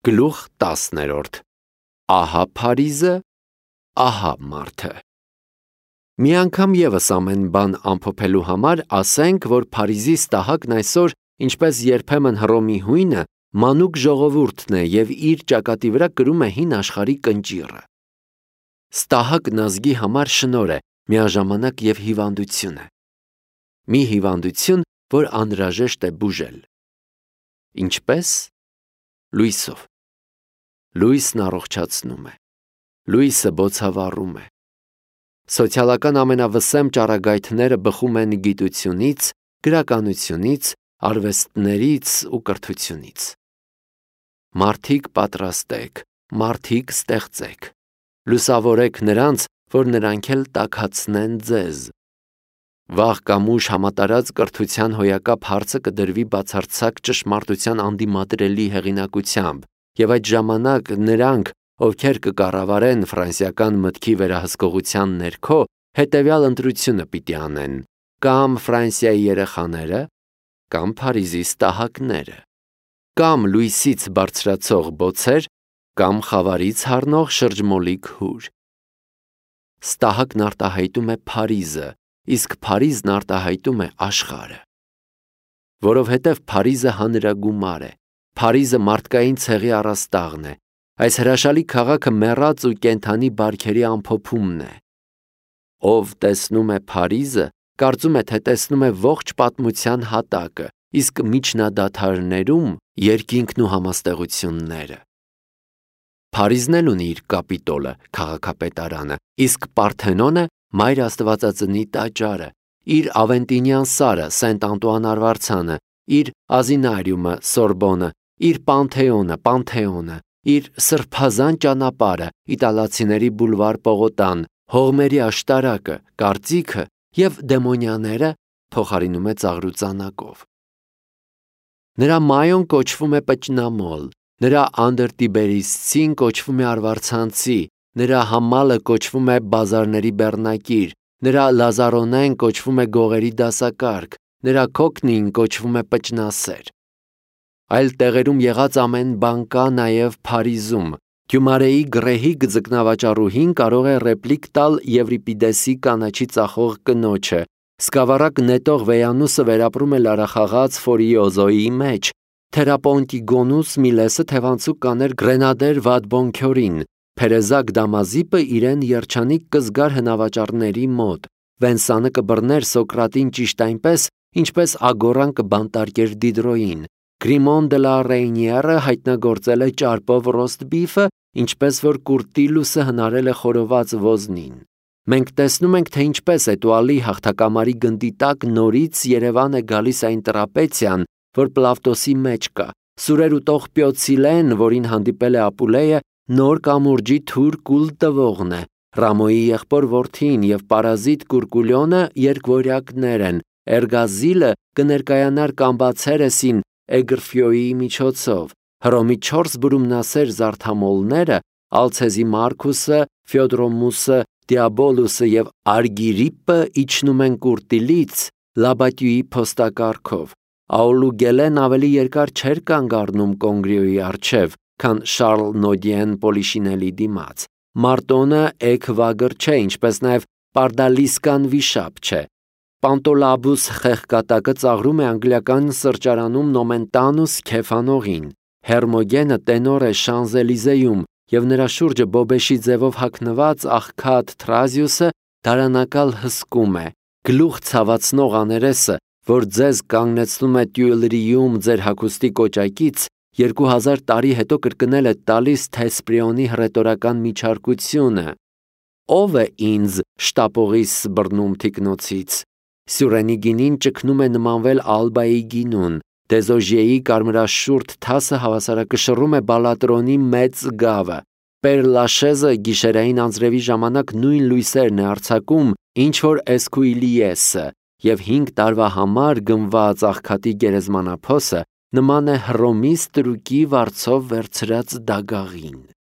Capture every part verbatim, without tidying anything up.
Գլուխ տասներորդ Ահա Փարիզը, ահա մարդը։ Մի անգամ ևս ամեն բան ամփոփելու համար ասենք, որ Փարիզի ստահակն այսօր, ինչպես երբեմն Հռոմի հույնը, մանուկ ժողովուրդն է և իր ճակատի վրա կրում է հին աշխարհի կնճիռը։ Ստահակն ազգի համար շնորհ է, միաժամանակ և հիվանդություն է։ Մի հիվանդություն, որ անհրաժեշտ է բուժել։ Ինչպե՞ս։ Լույսով։ Լույսն առողջացնում է։ Լույսը բոցավառում է։ Սոցիալական ամենավսեմ ճառագայթները բխում են գիտությունից, գրականությունից, արվեստներից ու կրթությունից։ Մարդիկ պատրաստեք, մարդիկ ստեղծեք, լուսավորեք նրանց, որ նրանք էլ տաքացնեն ձեզ։ Վաղ կամ ուշ համատարած կրթության հոյակապ հարցը կդրվի բացարձակ ճշմարտության անդիմադրելի հեղինակությամբ, և այդ ժամանակ նրանք, ովքեր կկառավարեն ֆրանսիական մտքի վերահսկողության ներքո, հետևյալ ընտրությունը պիտի անեն՝ կամ Ֆրանսիայի երեխաները, կամ Փարիզի ստահակները, կամ լույսից բարձրացող բոցեր, կամ խավարից հառնող շրջմոլիկ հուր։ Ստահակն արտահայտում է Փարիզը, իսկ Փարիզն արտահայտում է աշխարհը։ Որովհետև Փարիզը հանրագումար է, Փարիզը մարդկային ցեղի առաստաղն է, այս հրաշալի քաղաքը մեռած ու կենդանի բարքերի ամփոփումն է։ Ով տեսնում է Փարիզը, կարծում է, թե տեսնում է ողջ պատմության հատակը, իսկ միջնադադարներում երկինքն ու համաստեղությունները։ Փարիզն էլ ունի իր կապիտոլը, քաղաքապետարանը, իսկ Պարթենոնը Մայր Աստվածածնի տաճարը, իր Ավենտինյան սարը, Սենտ Անտուան արվարձանը, իր Ազինարիումը, Սորբոնը, իր Պանթեոնը, Պանթեոնը, իր Սրբազան ճանապարհը, իտալացիների բուլվար Պողոտան, հողմերի աշտարակը, կարծիքը և դեմոնյաները փոխարինում է ծաղրուծանակով։ Նրա Մայոն կոչվում է Պճնամոլ, նրա Անդրտիբերիսցին կոչվում է արվարձանցի, նրա Համալը կոչվում է բազարների բեռնակիր, նրա Լազարոնեն կոչվում է գողերի դասակարգ, նրա Քոքնին կոչվում է պճնասեր։ Այլ տեղերում եղած ամեն բան կա նաև Փարիզում։ Գյումարեի գռեհիկ ձկնավաճառուհին կարող է ռեպլիկ տալ Եվրիպիդեսի կանաչի ծախող կնոջը, սկավառակ նետող Վեյանուսը վերապրում է լարախաղաց Ֆորիոզոյի մեջ, Թերապոնտիգոնուս Միլեսը թևանցուկ կաներ Գրենադեր Վադբոնքյորին, Փերեզակ Դամազիպը իրեն երջանիկ կզգար հնավաճառների մոտ, Վենսանը կբռներ Սոկրատին ճիշտ այնպես, ինչպես Ագորան կբանտարկեր Դիդրոյին, Գրիմոն դե լա Ռեյնիերը հայտնագործել է ճարպով ռոստ բիֆը, ինչպես որ Կուրտիլուսը հնարել է խորոված ոզնին։ Մենք տեսնում ենք, թե ինչպես Էտուալի հաղթակամարի գնդի տակ նորից Երևան է գալիս այն տրապեցիան, որ Պլավտոսի մեջ կա, սուրեր ուտող Պյոցիլեն, որին հանդիպել է Ապուլեյը, նոր կամուրջի թուր կուլ տվողն է, Ռամոյի եղբոր որդին և պարազիտ Կուրկուլյոնը երկվորյակներ են, Էրգազիլը կներկայանար Կամբացերեսին Էգրֆյոյի միջոցով, Հռոմի չորս բրումնասեր զարդամոլները, Ալցեզի Մարքուսը, Ֆյոդրոմուսը, Դիաբոլուսը և Արգիրիպպը իջնում են Կուրտիլից Լաբատյուի փոստակառքով, Աուլուգելեն ավելի երկար չէր կանգ առնում Կոնգրիոյի առջև, քան Շարլ Նոդիեն Պոլիշինելի դիմաց, Մարտոնը էգվագր չէ, ինչպես նաև Պարդալիսկան վիշապ չէ, Պանտոլաբուս խեղկատակը ծաղրում է անգլիական սրճարանում Նոմենտանուս Քեֆանողին, Հերմոգենը տենոր է Շանզելիզեում և նրա շուրջը բոբեշի ձևով հագնված աղքատ Թրազիուսը դարանակալ հսկում է, գլուխ ցավացնող աներեսը, որ ձեզ կանգնեցնում է Տյուիլրիում ձեր հագուստի կոճակից, երկու հազար տարի հետո կրկնել է տալիս Թեսպրիոնի հռետորական միջարկությունը. Ո՞վ է ինձ շտապողիս բռնում թիկնոցից։ Սյուրենի գինին ճգնում է նմանվել Ալբայի գինուն, Դեզոժիեի կարմրաշուրթ թասը հավասարակշռում է Բալատրոնի մեծ գավը, Պեր-Լաշեզը գիշերային անձրևի ժամանակ նույն լույսերն է արձակում, ինչ որ Էսքուիլիեսը, և հինգ տարվա համար գնված աղքատի գերեզմանափոսը նման է Հռոմի ստրուկի վարձով վերցրած դագաղին։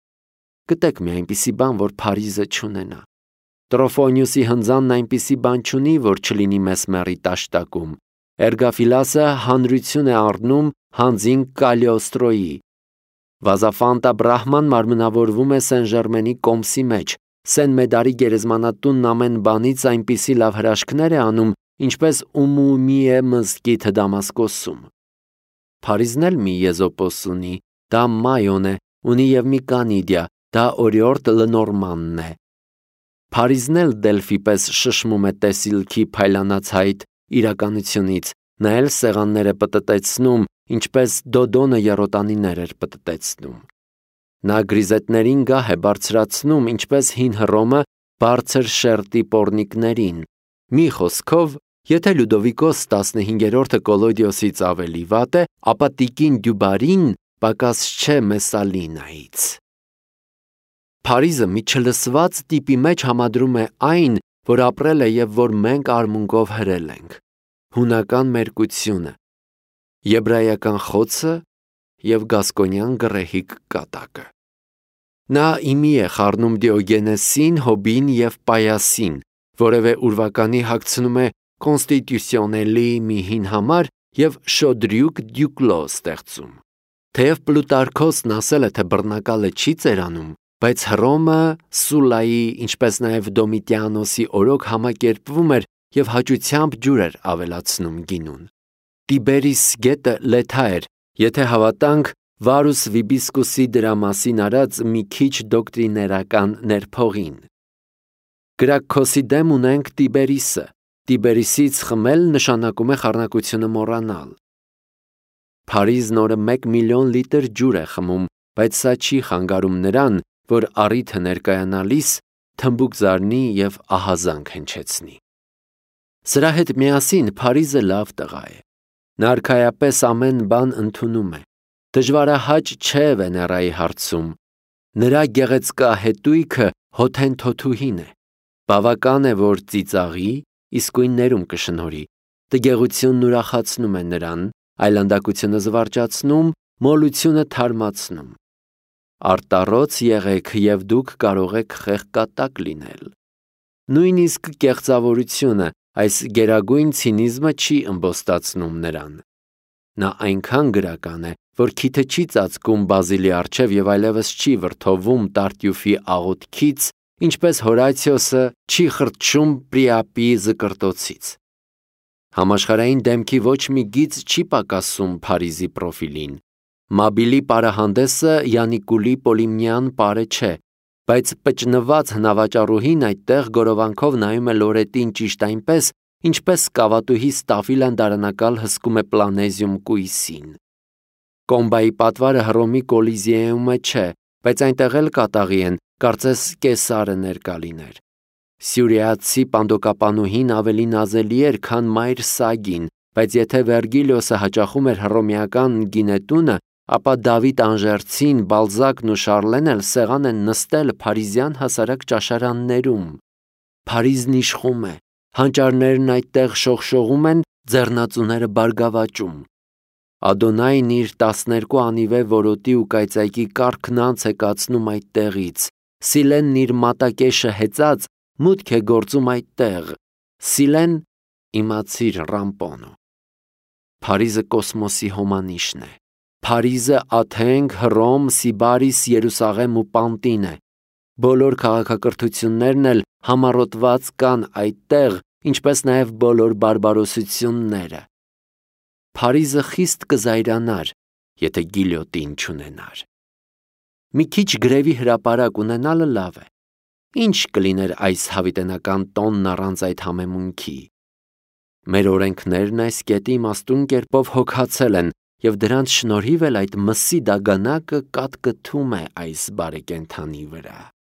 Գտեք մի այնպիսի բան, որ Փարիզը չունենա։ Տրոֆոնիուսի հնձանն այնպիսի բան չունի, որ չլինի Մեսմերի տաշտակում։ Էրգաֆիլասը հանրություն է առնում հանձին Կալիոստրոյի։ Վազաֆանտա Բրահման մարմնավորվում է Սեն-Ժերմենի կոմսի մեջ, Սեն Մեդարի գերեզմանատունն ամեն բանից այնպիսի լավ հրաշքներ է անում, ինչպես Ումումիե մզկիթը Դամասկոսում։ Փարիզն էլ մի եզոպոս ունի, դա Մայոն է, ունի և մի Կանիդիա, դա օրիորդ Լնորմանն է։ Փարիզն էլ Դելֆի պես շշմում է տեսիլքի փայլանացայիտ իրականությունից, նա էլ սեղաններ է պտտեցնում, ինչպես Դոդոնը եռոտանիներ էր պտտեցնում։ Նա գրիզետներին գահ է բարձրացնում, ինչպես հին Հռոմը բարձր շերտի պոռնիկներին։ Մի խոսքով, եթե Լյուդովիկոս տասնհինգերորդը Կոլոդիոսից ավելի վատ է, ապա տիկին Դյուբարին պակաս չէ Մեսալինայից։ Փարիզը մի չլսված տիպի մեջ համադրում է այն, որ ապրել է և որ մենք արմունկով հրել ենք։ Հունական մերկությունը, եբրայական խոցը և գասկոնյան գռեհիկ կատակը։ Նա իմի է խառնում Դիոգենեսին, Հոբին և Պայասին, որևէ ուրվականի հագցնում է կոնստիտուցիոնելի մի հին համար և շոդրյուկ դյուկլո ստեղծում։ Թեև Պլուտարքոսն ասել է, թե բռնակալը չի ծերանում, բայց Հռոմը Սուլայի, ինչպես նաև Դոմիտիանոսի օրոք համակերպվում էր և հաճությամբ ջուր էր ավելացնում գինուն։ Տիբերիս գետը լեթա էր, եթե հավատանք Վարուս Վիբիսկուսի դրա մասին արած մի քիչ դոկտրիներական ներփողին։ Գրաքքոսի դեմ ունենք Տիբերիսը, Տիբերիսից խմել նշանակում է խառնակությունը մոռանալ։ Փարիզն օրը մեկ միլիոն լիտր ջուր է խմում, բայց սա չի խանգարում նրան, որ առիթը ներկայանալիս թմբուկ զարնի և ահազանգ հնչեցնի։ Սրա հետ միասին Փարիզը լավ տղա է։ Նա արքայապես ամեն բան ընդունում է։ Դժվարահաճ չէ Վեներայի հարցում։ Նրա գեղեցկահետույքը հոթենթոթուհին է։ Բավական է, որ ծիծաղի, իսկույն ներում կշնորհի։ Տգեղությունն ուրախացնում է նրան, այլանդակությունը զվարճացնում, մոլությունը թարմացնում։ Արտառոց եղեք և դուք կարող եք խեղկատակ լինել։ Նույնիսկ կեղծավորությունը, այս գերագույն ցինիզմը չի ըմբոստացնում նրան։ Նա այնքան գրական է, որ քիթը չի ծածկում Բազիլի առջև և այլևս չի վրդովում Տարտյուֆի աղոթքից, ինչպես Հորացիոսը չի խրճում Պրիապի զկրտոցից։ Համաշխարհային դեմքի ոչ մի գիծ չի պակասում Փարիզի պրոֆիլին։ Մաբիլի պարահանդեսը Յանիկուլի Պոլիմնյան պարը չէ, բայց պճնված հնավաճառուհին այդտեղ գորովանքով նայում է լորետին ճիշտ այնպես, ինչպես կավատուհի Ստաֆիլան դարանակալ հսկում է Պլանեզիում կույսին։ Կոմբայի պատվարը Հռոմի Կոլիզեումը չէ, բայց այնտեղ էլ կատաղի են, կարծես Կեսարը ներկա լիներ։ Սյուրիացի պանդոկապանուհին ավելի նազելի էր, քան մայր Սագին, բայց եթե Վերգիլիոսը հաճախում էր հռոմեական գինետունը, ապա Դավիթ Անժերցին, Բալզակն ու Շարլեն էլ սեղան են նստել փարիզյան հասարակ ճաշարաններում։ Փարիզն իշխում է, հանճարներն այդտեղ շողշողում են, ձեռնածուները բարգավաճում։ Ադոնայն իր տասներկու անիվե որոտի ու կայծակի կառքն անց է կացնում այդտեղից, Սիլենն իր մատակեշը հեծած մուտք է գործում այդտեղ, Սիլեն իմացիր Ռամպոնո։ Փարիզը կոսմոսի հոմանիշն է։ Փարիզը Աթենք, Հռոմ, Սիբարիս, Երուսաղեմ ու Պանտին է։ Բոլոր քաղաքակրթություններն էլ համառոտված կան այդտեղ, ինչպես նաև բոլոր բարբարոսությունները։ Փարիզը խիստ կզայրանար, եթե գիլյոտին չունենար։ Մի քիչ գրևի հրապարակ ունենալը լավ է։ Ինչ կլիներ այս հավիտենական տոնն առանց այդ համեմունքի։ Մեր օրենքներն այս կետի իմաստուն կերպով հոգացել են, և դրանց շնորհիվ էլ այդ մսի դագանակը կատկթում է այս բարեկենդանի վրա։